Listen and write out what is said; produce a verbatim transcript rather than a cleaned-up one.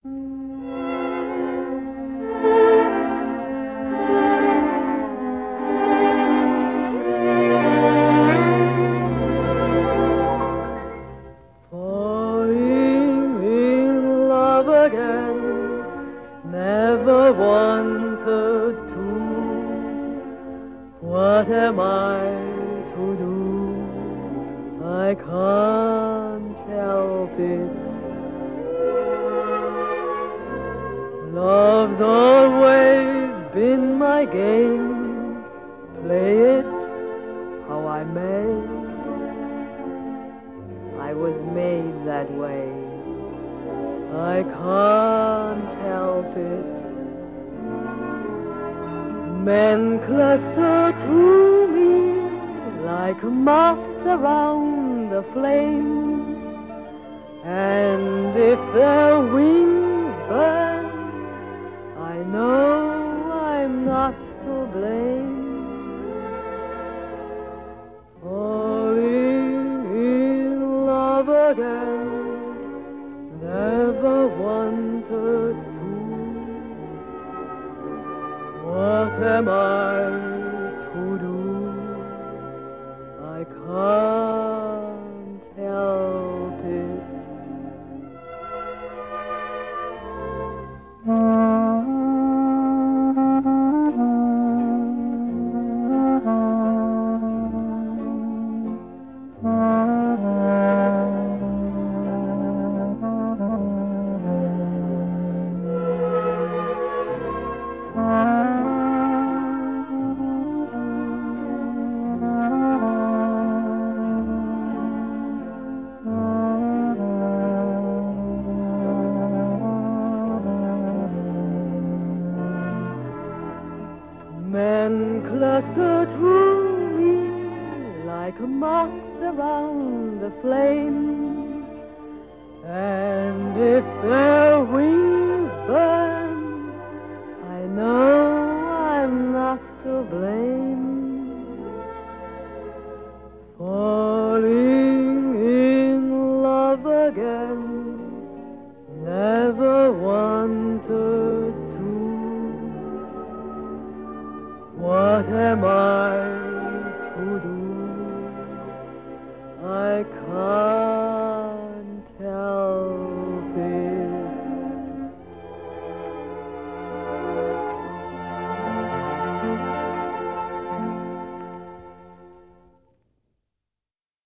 Falling in love again, never wanted to. What am I to do? I can't help it. Love's always been my game. Play it how I may. I was made that way. I can't help it. Men cluster to me like moths around the flame, and if their wings burn, I know I'm not to blame. Falling in love again, never wanted to. What am I to do? I can't help it. Men cluster to me like moths around the flame,